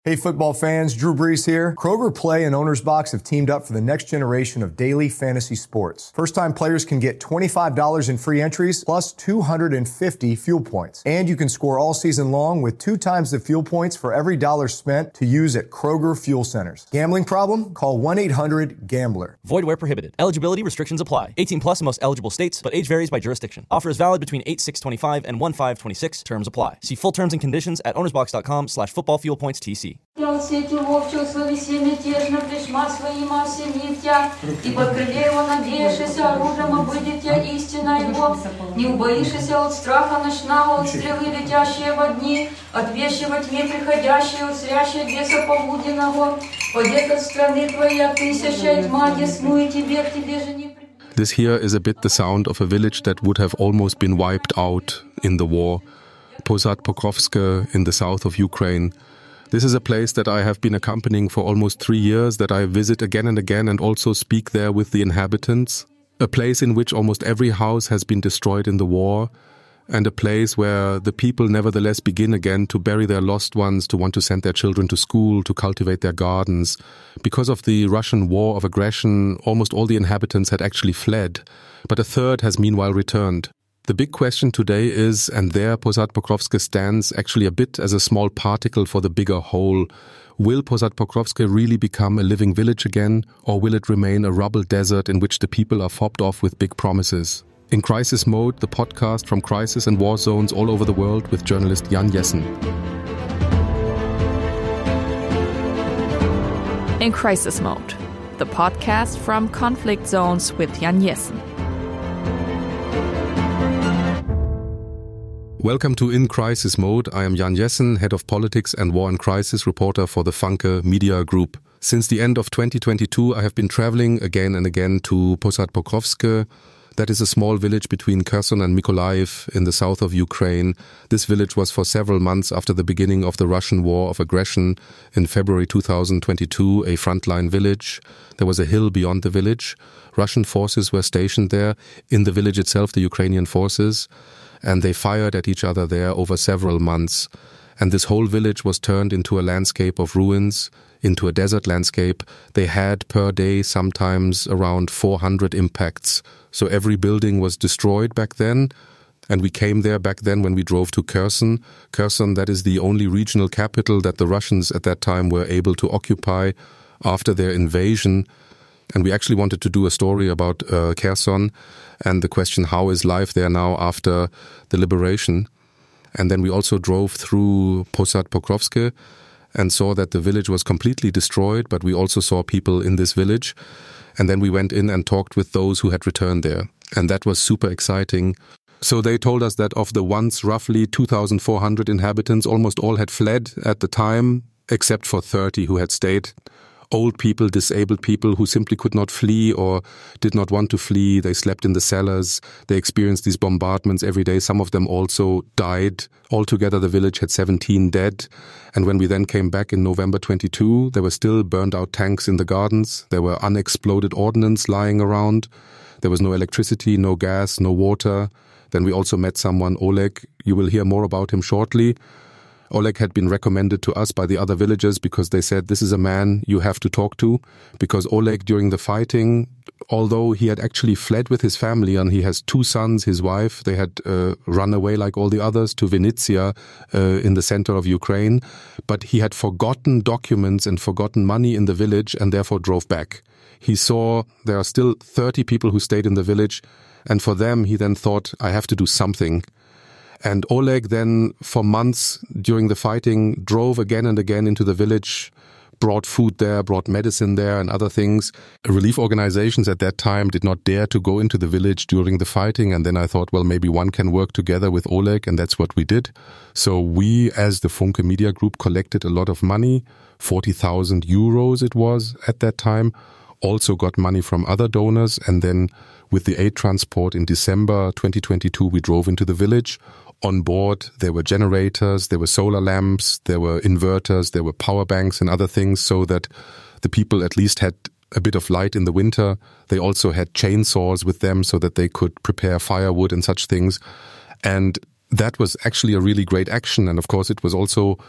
Hey football fans, Drew Brees here. Kroger Play and Owner's Box have teamed up for the next generation of daily fantasy sports. First-time players can get $25 in free entries plus 250 fuel points. And you can score all season long with 2 times the fuel points for every dollar spent to use at Kroger Fuel Centers. Gambling problem? Call 1-800-GAMBLER. Void where prohibited. Eligibility restrictions apply. 18 plus in most eligible states, but age varies by jurisdiction. Offer is valid between 8/6/25 and 1/5/26. Terms apply. See full terms and conditions at ownersbox.com/footballfuelpointstc. Сетью вовчу словеси мятежно, плешма своима осенитя, и под крыле его надеешься, оружием обыдетя истина его, не убоишься от страха ночного, от стрелы летящие во дни, от вещи во тьме приходящие, от зрящей беса полуденного, подет от страны твоя тысяча, и тьма десную тебе, к тебе же не. This here is a bit the sound of a village that would have almost been wiped out in the war. Posad Pokrovsk in the south of Ukraine. This is a place that I have been accompanying for almost 3 years, that I visit again and again and also speak there with the inhabitants. A place in which almost every house has been destroyed in the war, and a place where the people nevertheless begin again to bury their lost ones, to want to send their children to school, to cultivate their gardens. Because of the Russian war of aggression, almost all the inhabitants had actually fled, but a third has meanwhile returned. The big question today is, and there Posad Pokrovsk stands actually a bit as a small particle for the bigger whole, will Posad Pokrovsk really become a living village again, or will it remain a rubble desert in which the people are fobbed off with big promises? In Crisis Mode, the podcast from crisis and war zones all over the world with journalist Jan Jessen. In Crisis Mode, the podcast from conflict zones with Jan Jessen. Welcome to In Crisis Mode. I am Jan Jessen, head of politics and war and crisis reporter for the Funke Media Group. Since the end of 2022, I have been traveling again and again to Posad Pokrovsk. That is a small village between Kherson and Mykolaiv in the south of Ukraine. This village was for several months after the beginning of the Russian war of aggression in February 2022, a frontline village. There was a hill beyond the village. Russian forces were stationed there. In the village itself, the Ukrainian forces. And they fired at each other there over several months. And this whole village was turned into a landscape of ruins, into a desert landscape. They had per day sometimes around 400 impacts. So every building was destroyed back then. And we came there back then when we drove to Kherson. Kherson, that is the only regional capital that the Russians at that time were able to occupy after their invasion. And we actually wanted to do a story about Kherson and the question, how is life there now after the liberation? And then we also drove through Posad Pokrovsk and saw that the village was completely destroyed, but we also saw people in this village. And then we went in and talked with those who had returned there. And that was super exciting. So they told us that of the once roughly 2,400 inhabitants, almost all had fled at the time, except for 30 who had stayed. Old people, disabled people who simply could not flee or did not want to flee. They slept in the cellars. They experienced these bombardments every day. Some of them also died. Altogether, the village had 17 dead. And when we then came back in November 22, there were still burned out tanks in the gardens. There were unexploded ordnance lying around. There was no electricity, no gas, no water. Then we also met someone, Oleg. You will hear more about him shortly. Oleg had been recommended to us by the other villagers because they said, this is a man you have to talk to. Because Oleg, during the fighting, although he had actually fled with his family and he has 2 sons, his wife, they had run away like all the others to Vinnytsia in the center of Ukraine. But he had forgotten documents and forgotten money in the village and therefore drove back. He saw there are still 30 people who stayed in the village. And for them, he then thought, I have to do something. And Oleg then, for months during the fighting, drove again and again into the village, brought food there, brought medicine there and other things. Relief organizations at that time did not dare to go into the village during the fighting. And then I thought, well, maybe one can work together with Oleg, and that's what we did. So we, as the Funke Media Group, collected a lot of money, 40,000 euros it was at that time. Also got money from other donors. And then with the aid transport in December 2022, we drove into the village. On board, there were generators, there were solar lamps, there were inverters, there were power banks and other things so that the people at least had a bit of light in the winter. They also had chainsaws with them so that they could prepare firewood and such things. And that was actually a really great action. And of course, it was also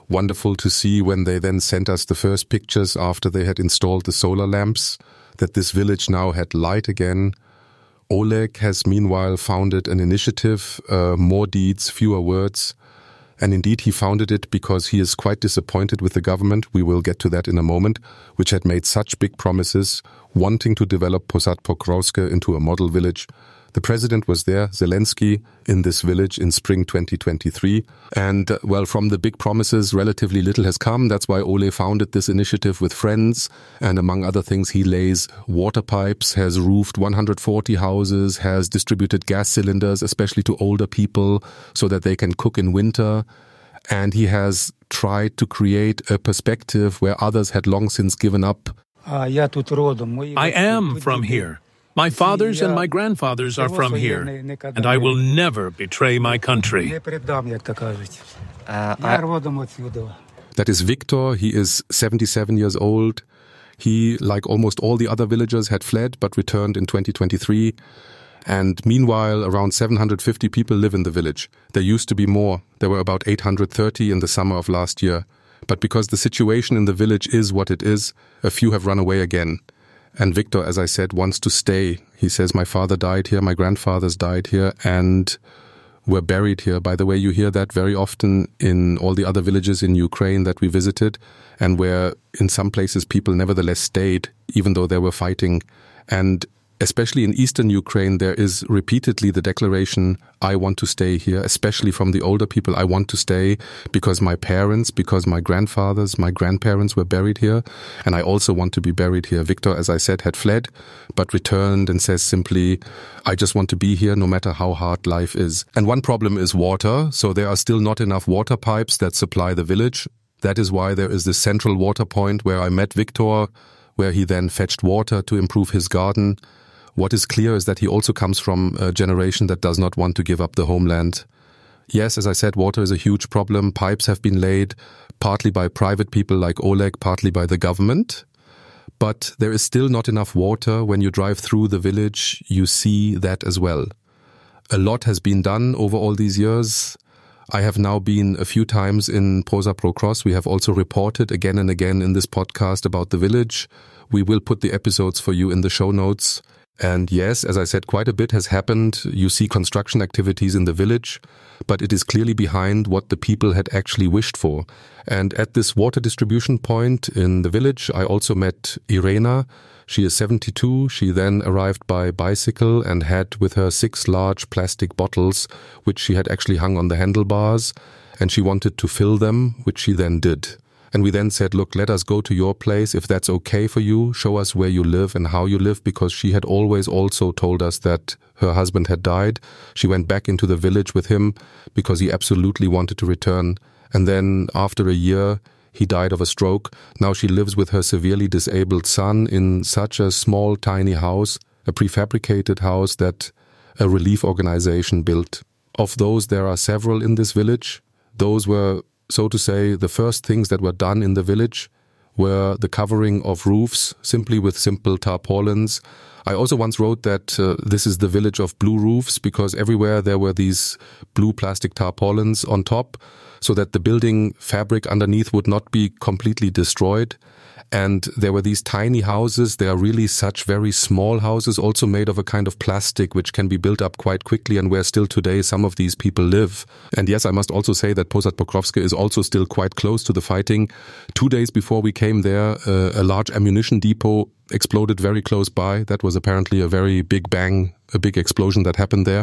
wonderful to see when they then sent us the first pictures after they had installed the solar lamps, that this village now had light again. Oleg has meanwhile founded an initiative, More Deeds, Fewer Words. And indeed, he founded it because he is quite disappointed with the government, we will get to that in a moment, which had made such big promises, wanting to develop Posad Pokrovsk into a model village. The president was there, Zelensky, in this village in spring 2023. And, from the big promises, relatively little has come. That's why Ole founded this initiative with friends. And among other things, he lays water pipes, has roofed 140 houses, has distributed gas cylinders, especially to older people, so that they can cook in winter. And he has tried to create a perspective where others had long since given up. I am from here. My fathers and my grandfathers are from here, and I will never betray my country. That is Victor. He is 77 years old. He, like almost all the other villagers, had fled but returned in 2023. And meanwhile, around 750 people live in the village. There used to be more. There were about 830 in the summer of last year. But because the situation in the village is what it is, a few have run away again. And Victor, as I said, wants to stay. He says, my father died here, my grandfathers died here, and were buried here. By the way, you hear that very often in all the other villages in Ukraine that we visited, and where in some places people nevertheless stayed, even though they were fighting. And especially in eastern Ukraine, there is repeatedly the declaration, I want to stay here, especially from the older people. I want to stay because my parents, because my grandfathers, my grandparents were buried here. And I also want to be buried here. Victor, as I said, had fled, but returned and says simply, I just want to be here no matter how hard life is. And one problem is water. So there are still not enough water pipes that supply the village. That is why there is this central water point where I met Victor, where he then fetched water to improve his garden. What is clear is that he also comes from a generation that does not want to give up the homeland. Yes, as I said, water is a huge problem. Pipes have been laid, partly by private people like Oleg, partly by the government. But there is still not enough water. When you drive through the village, you see that as well. A lot has been done over all these years. I have now been a few times in Posad Pokrovsk. We have also reported again and again in this podcast about the village. We will put the episodes for you in the show notes. And yes, as I said, quite a bit has happened. You see construction activities in the village, but it is clearly behind what the people had actually wished for. And at this water distribution point in the village, I also met Irena. She is 72. She then arrived by bicycle and had with her 6 large plastic bottles, which she had actually hung on the handlebars, and she wanted to fill them, which she then did. And we then said, look, let us go to your place. If that's okay for you, show us where you live and how you live, because she had always also told us that her husband had died. She went back into the village with him because he absolutely wanted to return. And then after a year, he died of a stroke. Now she lives with her severely disabled son in such a small, tiny house, a prefabricated house that a relief organization built. Of those, there are several in this village. Those were, so to say, the first things that were done in the village were the covering of roofs, simply with simple tarpaulins. I also once wrote that this is the village of blue roofs, because everywhere there were these blue plastic tarpaulins on top, so that the building fabric underneath would not be completely destroyed. And there were these tiny houses. They are really such very small houses, also made of a kind of plastic, which can be built up quite quickly, and where still today some of these people live. And yes, I must also say that Posad Pokrovsk is also still quite close to the fighting. 2 days before we came there, a large ammunition depot exploded very close by. That was apparently a very big bang, a big explosion that happened there.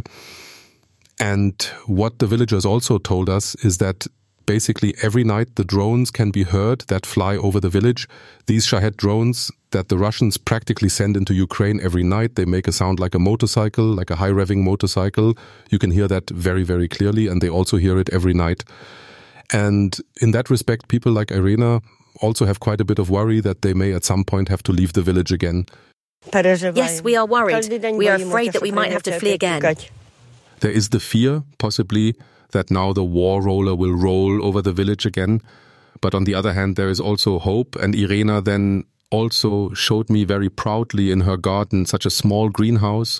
And what the villagers also told us is that basically every night the drones can be heard that fly over the village. These Shahed drones that the Russians practically send into Ukraine every night, they make a sound like a motorcycle, like a high-revving motorcycle. You can hear that very, very clearly, and they also hear it every night. And in that respect, people like Irena also have quite a bit of worry that they may at some point have to leave the village again. Yes, we are worried. We are afraid that we might have to flee again. There is the fear, possibly, that now the war roller will roll over the village again. But on the other hand, there is also hope. And Irena then also showed me very proudly in her garden such a small greenhouse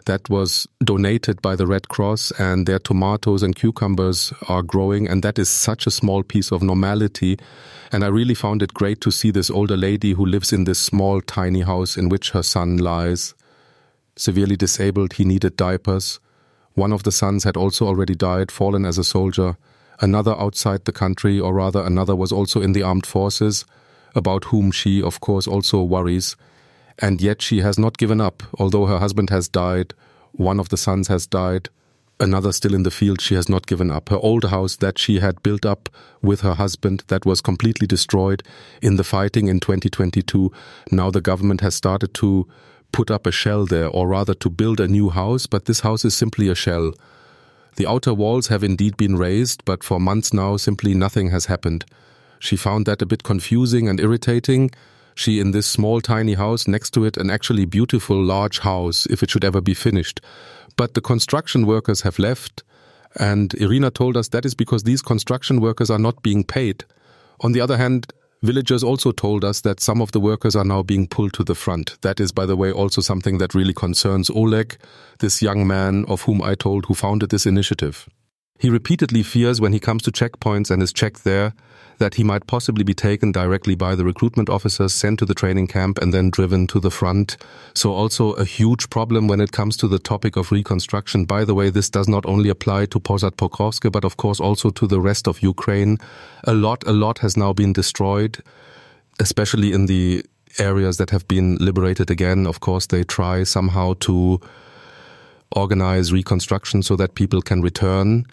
that was donated by the Red Cross, and their tomatoes and cucumbers are growing, and that is such a small piece of normality. And I really found it great to see this older lady who lives in this small, tiny house in which her son lies. Severely disabled, he needed diapers. One of the sons had also already died, fallen as a soldier. Another outside the country, or rather another was also in the armed forces, about whom she, of course, also worries. And yet she has not given up. Although her husband has died, one of the sons has died, another still in the field, she has not given up. Her old house that she had built up with her husband, that was completely destroyed in the fighting in 2022. Now the government has started to put up a shell there, or rather to build a new house, but this house is simply a shell. The outer walls have indeed been raised, but for months now simply nothing has happened. She found that a bit confusing and irritating. She, in this small tiny house, next to it an actually beautiful large house, if it should ever be finished. But the construction workers have left, and Irina told us that is because these construction workers are not being paid. On the other hand, villagers also told us that some of the workers are now being pulled to the front. That is, by the way, also something that really concerns Oleg, this young man of whom I told who founded this initiative. He repeatedly fears when he comes to checkpoints and is checked there that he might possibly be taken directly by the recruitment officers, sent to the training camp and then driven to the front. So also a huge problem when it comes to the topic of reconstruction. By the way, this does not only apply to Posad Pokrovsk, but of course also to the rest of Ukraine. A lot has now been destroyed, especially in the areas that have been liberated again. Of course, they try somehow to organize reconstruction so that people can return.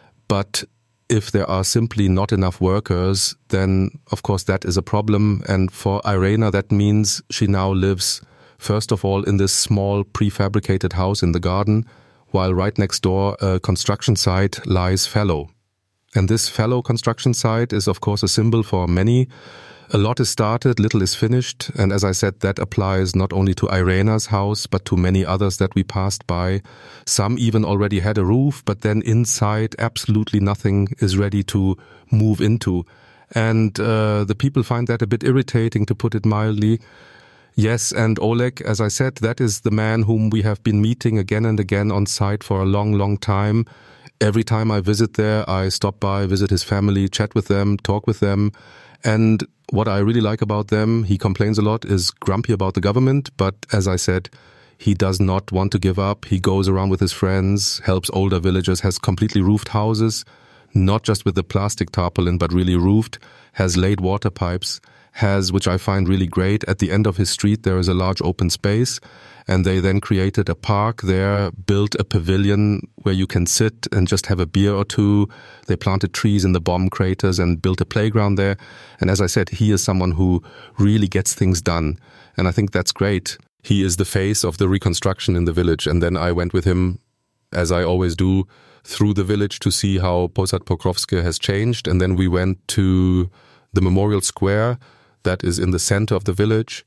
But if there are simply not enough workers, then of course that is a problem. And for Irena, that means she now lives, first of all, in this small prefabricated house in the garden, while right next door a construction site lies fallow. And this fallow construction site is of course a symbol for many. A lot is started, little is finished, and as I said, that applies not only to Irena's house, but to many others that we passed by. Some even already had a roof, but then inside absolutely nothing is ready to move into. And the people find that a bit irritating, to put it mildly. Yes, and Oleg, as I said, that is the man whom we have been meeting again and again on site for a long time. Every time I visit there, I stop by, visit his family, chat with them, talk with them. And what I really like about them, he complains a lot, is grumpy about the government. But as I said, he does not want to give up. He goes around with his friends, helps older villagers, has completely roofed houses, not just with the plastic tarpaulin, but really roofed, has laid water pipes, has, which I find really great, at the end of his street there is a large open space, and they then created a park there, built a pavilion where you can sit and just have a beer or two. They planted trees in the bomb craters and built a playground there. And as I said, he is someone who really gets things done. And I think that's great. He is the face of the reconstruction in the village. And then I went with him, as I always do, through the village to see how Posad Pokrovsk has changed. And then we went to the memorial square that is in the center of the village.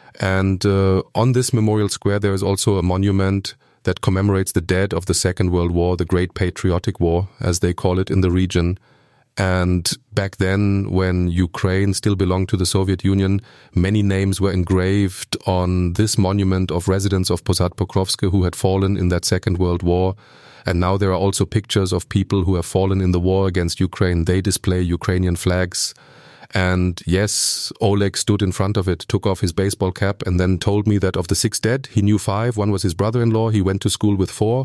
And on this memorial square there is also a monument that commemorates the dead of the Second World War, the Great Patriotic War, as they call it in the region. And back then, when Ukraine still belonged to the Soviet Union, many names were engraved on this monument of residents of Posad Pokrovsk who had fallen in that Second World War. And now there are also pictures of people who have fallen in the war against Ukraine. They display Ukrainian flags. And yes, Oleg stood in front of it, took off his baseball cap and then told me that of the 6 dead, he knew 5. One was his brother-in-law. He went to school with 4.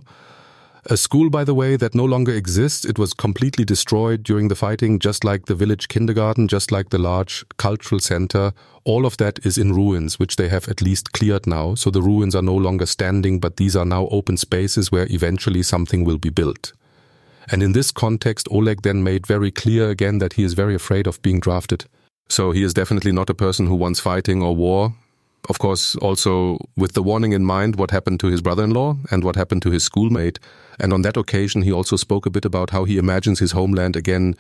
A school, by the way, that no longer exists. It was completely destroyed during the fighting, just like the village kindergarten, just like the large cultural center. All of that is in ruins, which they have at least cleared now. So the ruins are no longer standing, but these are now open spaces where eventually something will be built. And in this context, Oleg then made very clear again that he is very afraid of being drafted. So he is definitely not a person who wants fighting or war. Of course, also with the warning in mind, what happened to his brother-in-law and what happened to his schoolmate. And on that occasion, he also spoke a bit about how he imagines his homeland again.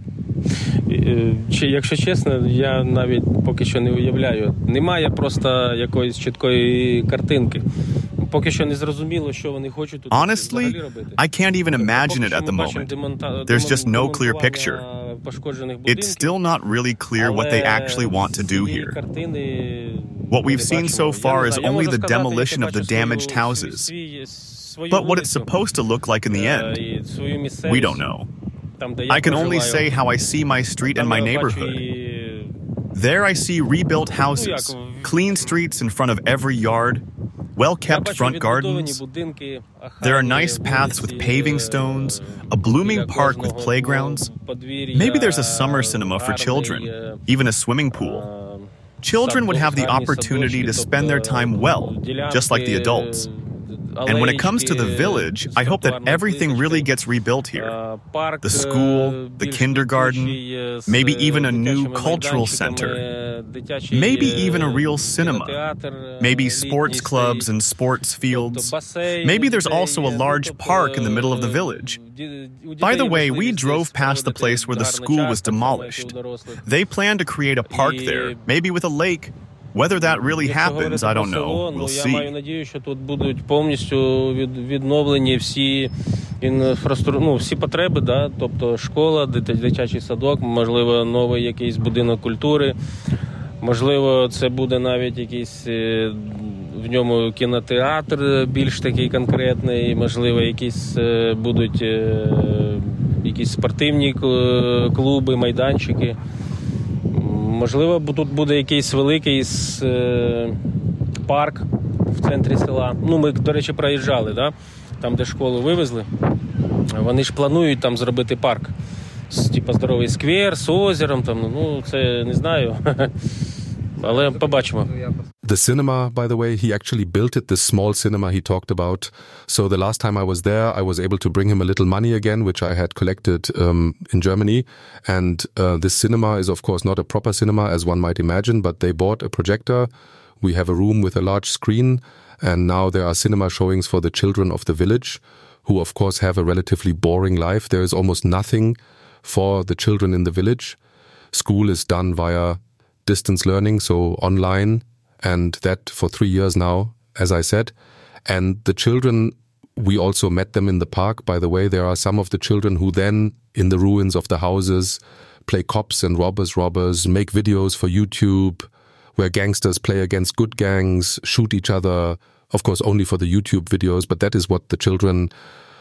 Якщо чесно, я навіть поки що не уявляю. Немає просто якоїсь чіткої картинки. Поки що не зрозуміло, що вони хочуть тут взагалі робити. Honestly, I can't even imagine it at the moment. There's just no clear picture. It's still not really clear what they actually want to do here. What we've seen so far is only the demolition of the damaged houses. But what it's supposed to look like in the end, we don't know. I can only say how I see my street and my neighborhood. There I see rebuilt houses, clean streets in front of every yard, well-kept front gardens. There are nice paths with paving stones, a blooming park with playgrounds. Maybe there's a summer cinema for children, even a swimming pool. Children would have the opportunity to spend their time well, just like the adults. And when it comes to the village, I hope that everything really gets rebuilt here. The school, the kindergarten, maybe even a new cultural center, maybe even a real cinema, maybe sports clubs and sports fields. Maybe there's also a large park in the middle of the village. By the way, we drove past the place where the school was demolished. They plan to create a park there, maybe with a lake. Whether that really happens, I don't know. We'll see. Я маю надію, що тут будуть повністю відновлені всі потреби, да? Тобто школа, дитячий садок, можливо, новий якийсь будинок культури, можливо, це буде навіть якийсь в ньому кінотеатр більш такий конкретний, можливо, якісь будуть якісь спортивні клуби, майданчики. Можливо, тут буде якийсь великий парк в центрі села. Ми, до речі, проїжджали, да? Там, де школу вивезли. Вони ж планують там зробити парк. Типа здоровий сквер з озером. Це не знаю. Але побачимо. The cinema, by the way, he actually built it, this small cinema he talked about. So the last time I was there, I was able to bring him a little money again, which I had collected in Germany. And this cinema is, of course, not a proper cinema, as one might imagine, but they bought a projector. We have a room with a large screen, and now there are cinema showings for the children of the village, who, of course, have a relatively boring life. There is almost nothing for the children in the village. School is done via distance learning, so online, and that for 3 years now, as I said. And the children, we also met them in the park. By the way, there are some of the children who then, in the ruins of the houses, play cops and robbers, make videos for YouTube, where gangsters play against good gangs, shoot each other, of course only for the YouTube videos, but that is what the children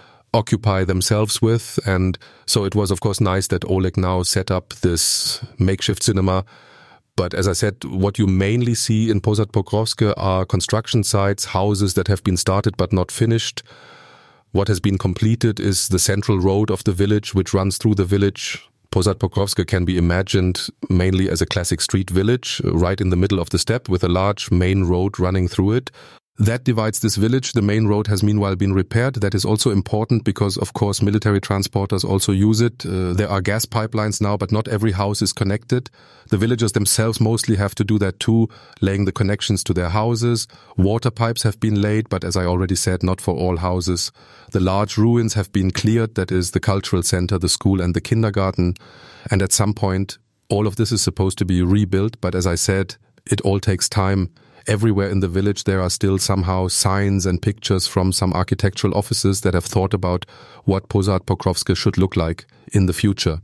occupy themselves with. And so it was, of course, nice that Oleg now set up this makeshift cinema. But as I said, what you mainly see in Posad Pokrovske are construction sites, houses that have been started but not finished. What has been completed is the central road of the village, which runs through the village. Posad Pokrovske can be imagined mainly as a classic street village, right in the middle of the steppe, with a large main road running through it. That divides this village. The main road has meanwhile been repaired. That is also important because, of course, military transporters also use it. There are gas pipelines now, but not every house is connected. The villagers themselves mostly have to do that too, laying the connections to their houses. Water pipes have been laid, but as I already said, not for all houses. The large ruins have been cleared. That is the cultural center, the school and the kindergarten. And at some point, all of this is supposed to be rebuilt. But as I said, it all takes time. Everywhere in the village there are still somehow signs and pictures from some architectural offices that have thought about what Posad Pokrovske should look like in the future.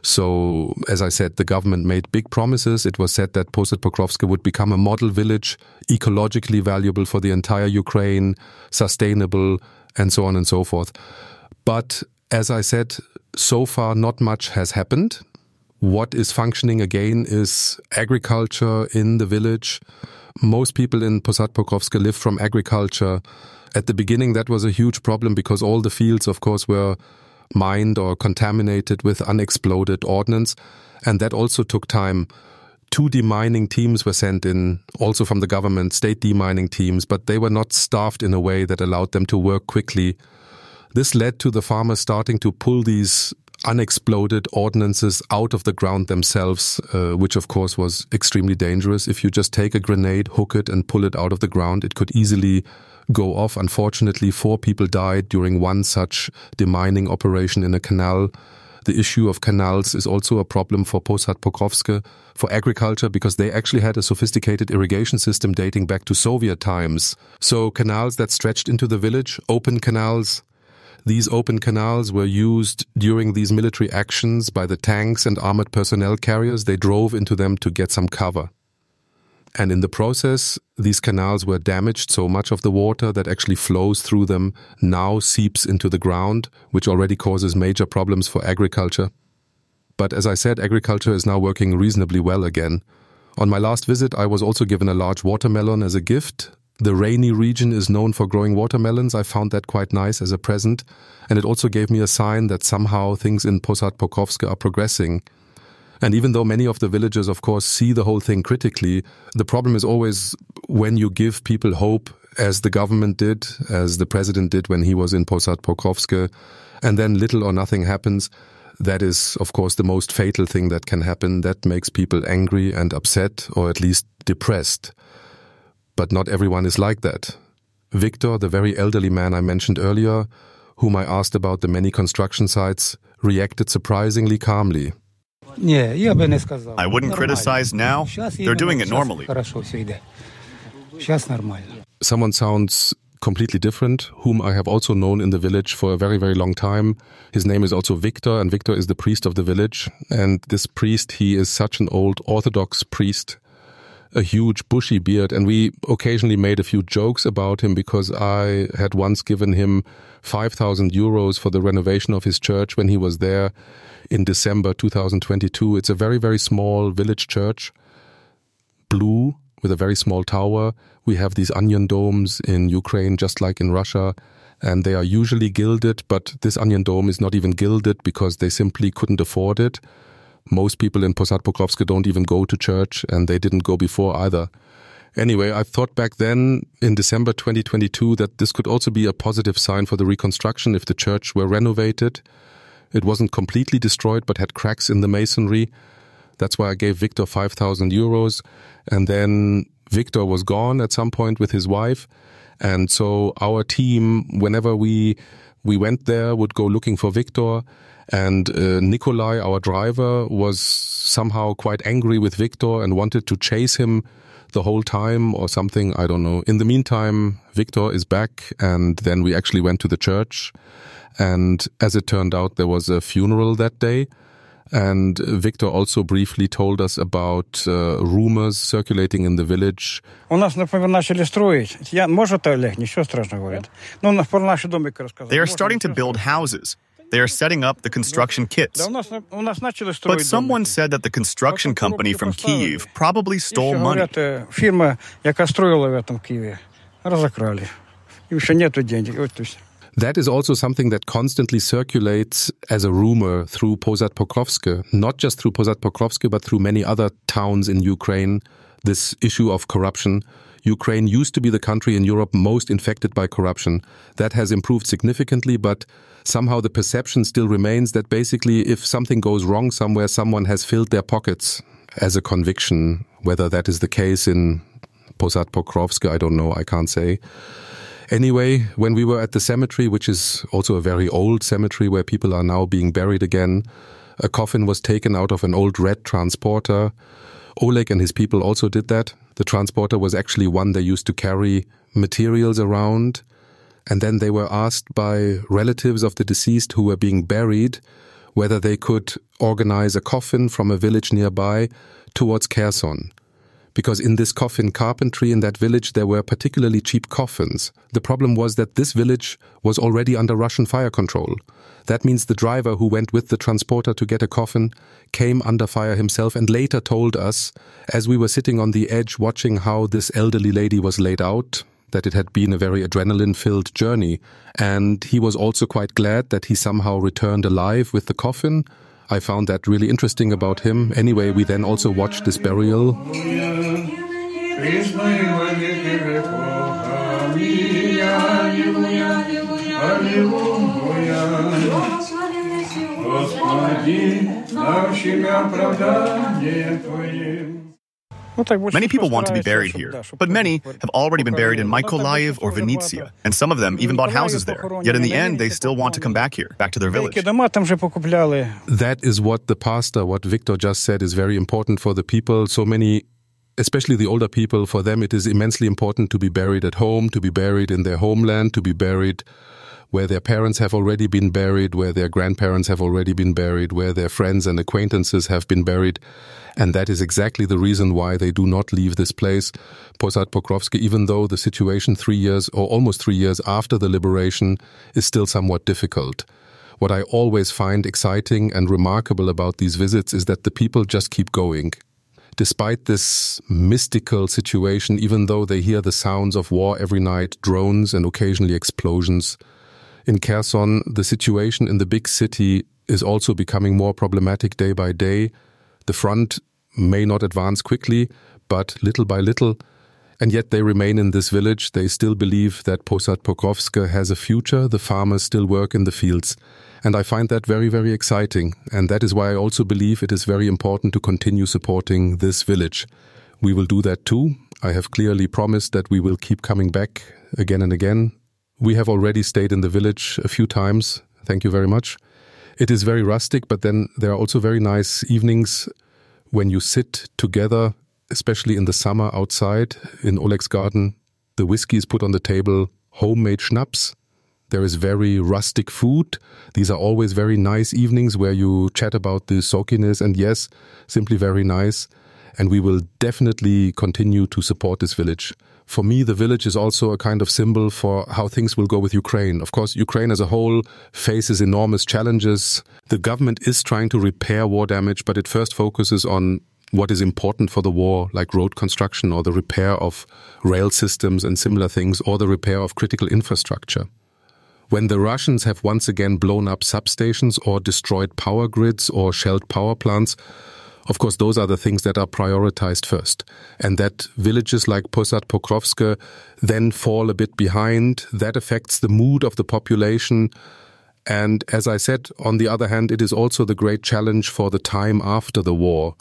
So, as I said, the government made big promises. It was said that Posad Pokrovske would become a model village, ecologically valuable for the entire Ukraine, sustainable, and so on and so forth. But, as I said, so far not much has happened. What is functioning again is agriculture in the village. Most people in Posad Pokrovske live from agriculture. At the beginning, that was a huge problem because all the fields, of course, were mined or contaminated with unexploded ordnance. And that also took time. 2 demining teams were sent in, also from the government, state demining teams, but they were not staffed in a way that allowed them to work quickly. This led to the farmers starting to pull these unexploded ordnances out of the ground themselves, which of course was extremely dangerous. If you just take a grenade, hook it and pull it out of the ground, it could easily go off. Unfortunately, 4 people died during one such demining operation in a canal. The issue of canals is also a problem for Posad Pokrovske, for agriculture, because they actually had a sophisticated irrigation system dating back to Soviet times. So canals that stretched into the village, open canals. These open canals were used during these military actions by the tanks and armored personnel carriers. They drove into them to get some cover. And in the process, these canals were damaged, so much of the water that actually flows through them now seeps into the ground, which already causes major problems for agriculture. But as I said, agriculture is now working reasonably well again. On my last visit, I was also given a large watermelon as a gift. The rainy region is known for growing watermelons. I found that quite nice as a present. And it also gave me a sign that somehow things in Posad Pokrovsk are progressing. And even though many of the villagers, of course, see the whole thing critically, the problem is always when you give people hope, as the government did, as the president did when he was in Posad Pokrovsk, and then little or nothing happens. That is, of course, the most fatal thing that can happen. That makes people angry and upset, or at least depressed. But not everyone is like that. Victor, the very elderly man I mentioned earlier, whom I asked about the many construction sites, reacted surprisingly calmly. I wouldn't criticize now. They're doing it normally. Someone sounds completely different, whom I have also known in the village for a very, very long time. His name is also Victor, and Victor is the priest of the village. And this priest, he is such an old Orthodox priest, a huge bushy beard, and we occasionally made a few jokes about him because I had once given him 5,000 euros for the renovation of his church when he was there in December 2022. It's a very, very small village church, blue, with a very small tower. We have these onion domes in Ukraine, just like in Russia, and they are usually gilded, but this onion dome is not even gilded because they simply couldn't afford it. Most people in Posad Pokrovsk don't even go to church, and they didn't go before either. Anyway, I thought back then, in December 2022, that this could also be a positive sign for the reconstruction if the church were renovated. It wasn't completely destroyed, but had cracks in the masonry. That's why I gave Victor 5,000 euros. And then Victor was gone at some point with his wife. And so our team, whenever we went there, would go looking for Victor. And Nikolai, our driver, was somehow quite angry with Victor and wanted to chase him the whole time or something, I don't know. In the meantime, Victor is back, and then we actually went to the church. And as it turned out, there was a funeral that day. And Victor also briefly told us about rumors circulating in the village. They are starting to build houses. They are setting up the construction kits. But someone said that the construction company from Kyiv probably stole money. That is also something that constantly circulates as a rumor through Posad Pokrovsk, not just through Posad Pokrovsk, but through many other towns in Ukraine, this issue of corruption. Ukraine used to be the country in Europe most infected by corruption. That has improved significantly, but somehow the perception still remains that basically if something goes wrong somewhere, someone has filled their pockets as a conviction. Whether that is the case in Posad Pokrovsk, I don't know, I can't say. Anyway, when we were at the cemetery, which is also a very old cemetery where people are now being buried again, a coffin was taken out of an old red transporter. Oleg and his people also did that. The transporter was actually one they used to carry materials around. And then they were asked by relatives of the deceased who were being buried whether they could organize a coffin from a village nearby towards Kherson. Because in this coffin carpentry in that village, there were particularly cheap coffins. The problem was that this village was already under Russian fire control. That means the driver who went with the transporter to get a coffin came under fire himself and later told us, as we were sitting on the edge watching how this elderly lady was laid out, that it had been a very adrenaline-filled journey. And he was also quite glad that he somehow returned alive with the coffin. I found that really interesting about him. Anyway, we then also watched this burial. Many people want to be buried here, but many have already been buried in Mykolaiv or Vinnytsia, and some of them even bought houses there. Yet in the end, they still want to come back here, back to their village. That is what the pastor, what Victor just said, is very important for the people. So many, especially the older people, for them it is immensely important to be buried at home, to be buried in their homeland, to be buried where their parents have already been buried, where their grandparents have already been buried, where their friends and acquaintances have been buried. And that is exactly the reason why they do not leave this place. Posad Pokrovsky, even though the situation 3 years or almost 3 years after the liberation is still somewhat difficult. What I always find exciting and remarkable about these visits is that the people just keep going. Despite this mystical situation, even though they hear the sounds of war every night, drones and occasionally explosions. In Kherson, the situation in the big city is also becoming more problematic day by day. The front may not advance quickly, but little by little. And yet they remain in this village. They still believe that Posad Pokrovsk has a future. The farmers still work in the fields. And I find that very, very exciting. And that is why I also believe it is very important to continue supporting this village. We will do that too. I have clearly promised that we will keep coming back again and again. We have already stayed in the village a few times. Thank you very much. It is very rustic, but then there are also very nice evenings when you sit together, especially in the summer outside in Oleg's garden. The whiskey is put on the table, homemade schnapps. There is very rustic food. These are always very nice evenings where you chat about the sokiness and yes, simply very nice. And we will definitely continue to support this village. For me, the village is also a kind of symbol for how things will go with Ukraine. Of course, Ukraine as a whole faces enormous challenges. The government is trying to repair war damage, but it first focuses on what is important for the war, like road construction or the repair of rail systems and similar things, or the repair of critical infrastructure. When the Russians have once again blown up substations or destroyed power grids or shelled power plants, of course, those are the things that are prioritized first. And that villages like Posad Pokrovsk then fall a bit behind. That affects the mood of the population. And as I said, on the other hand, it is also the great challenge for the time after the war.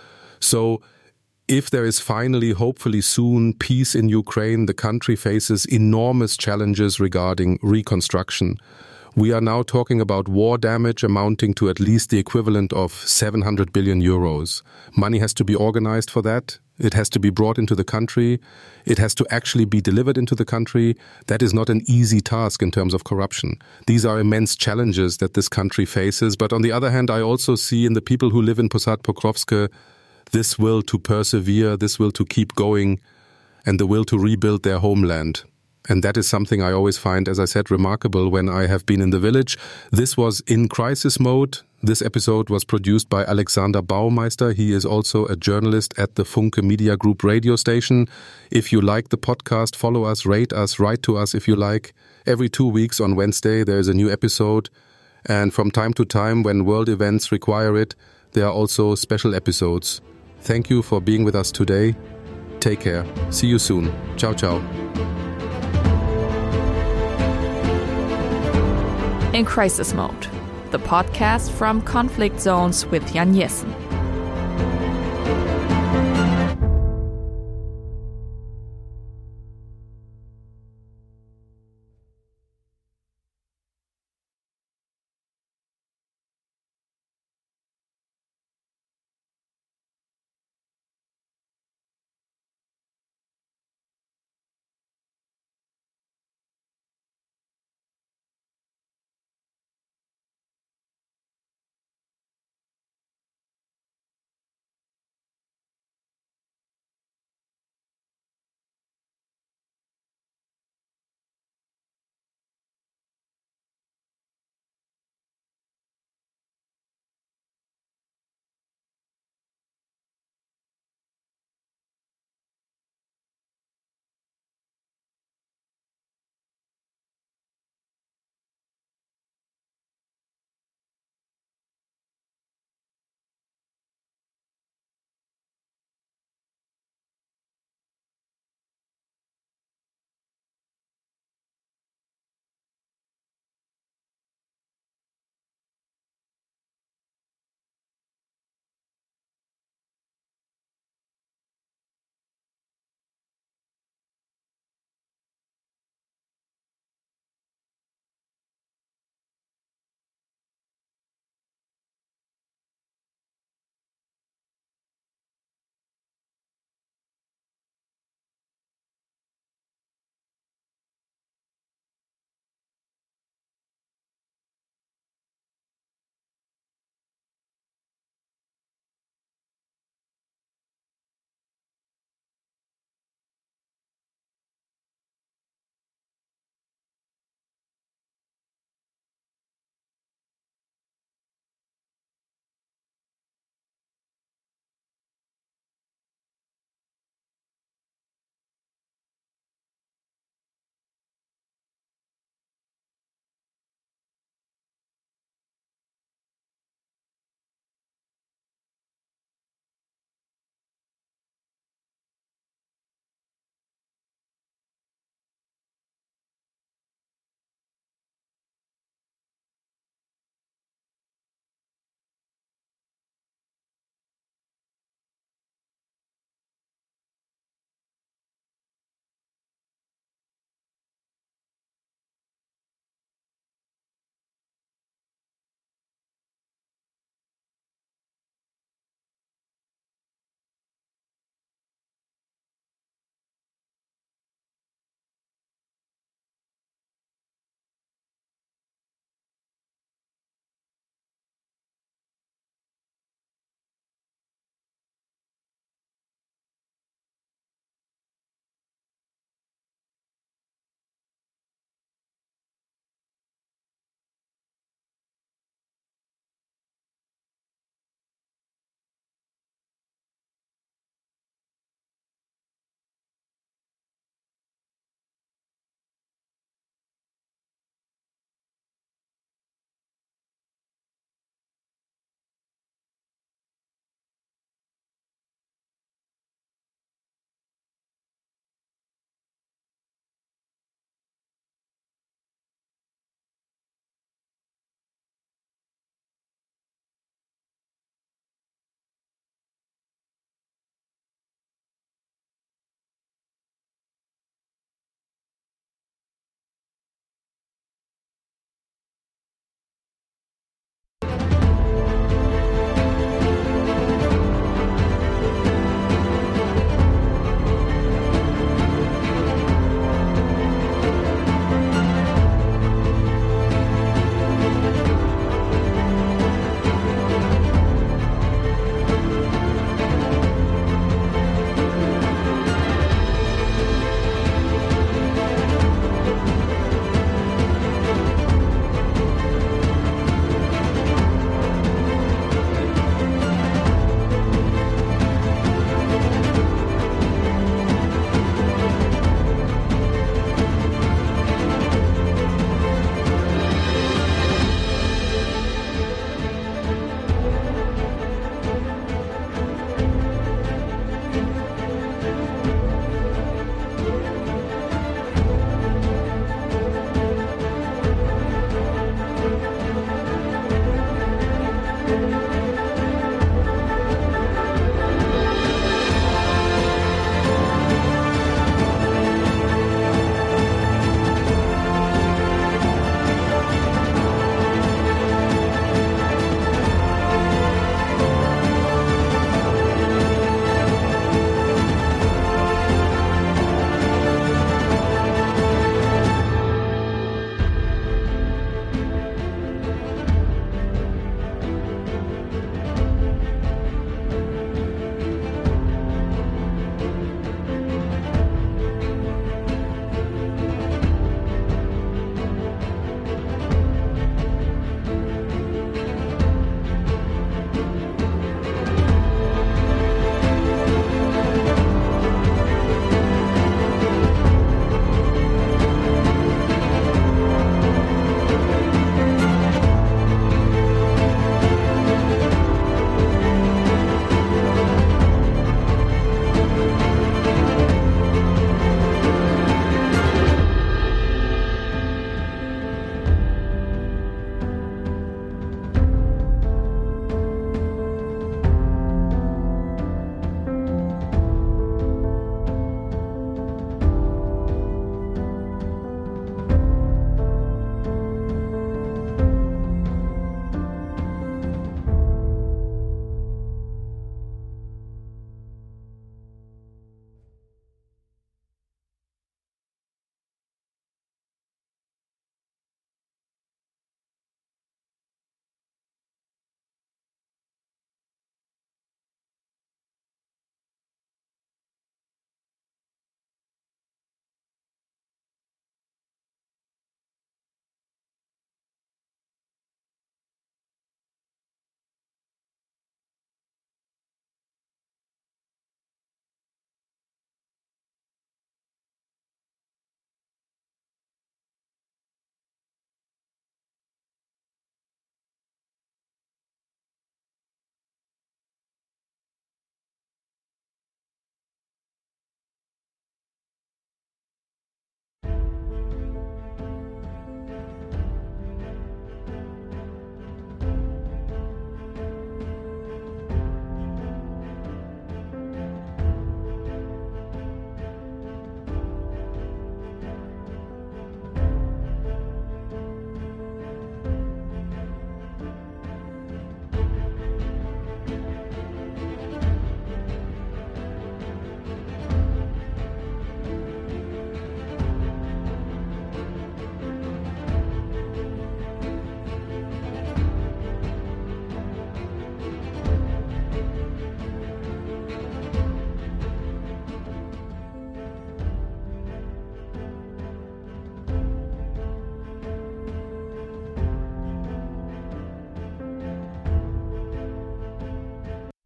So if there is finally, hopefully soon, peace in Ukraine, the country faces enormous challenges regarding reconstruction. We are now talking about war damage amounting to at least the equivalent of 700 billion euros. Money has to be organized for that. It has to be brought into the country. It has to actually be delivered into the country. That is not an easy task in terms of corruption. These are immense challenges that this country faces. But on the other hand, I also see in the people who live in Posad Pokrovsk this will to persevere, this will to keep going, and the will to rebuild their homeland. And that is something I always find, as I said, remarkable when I have been in the village. This was In Crisis Mode. This episode was produced by Alexander Baumeister. He is also a journalist at the Funke Media Group radio station. If you like the podcast, follow us, rate us, write to us if you like. Every 2 weeks on Wednesday there is a new episode. And from time to time, when world events require it, there are also special episodes. Thank you for being with us today. Take care. See you soon. Ciao, ciao. In Crisis Mode, the podcast from Conflict Zones with Jan Jessen.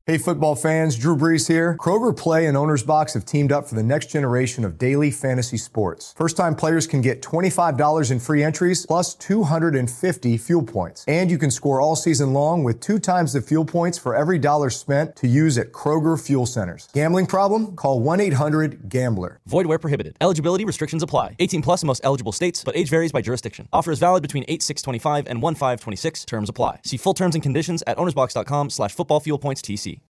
Hey, football fans, Drew Brees here. Kroger Play and Owner's Box have teamed up for the next generation of daily fantasy sports. First-time players can get $25 in free entries, plus 250 fuel points. And you can score all season long with 2 times the fuel points for every dollar spent to use at Kroger Fuel Centers. Gambling problem? Call 1-800-GAMBLER. Void where prohibited. Eligibility restrictions apply. 18 plus in most eligible states, but age varies by jurisdiction. Offer is valid between 8/6/25 and 1/5/26. Terms apply. See full terms and conditions at ownersbox.com/footballfuelpointstc.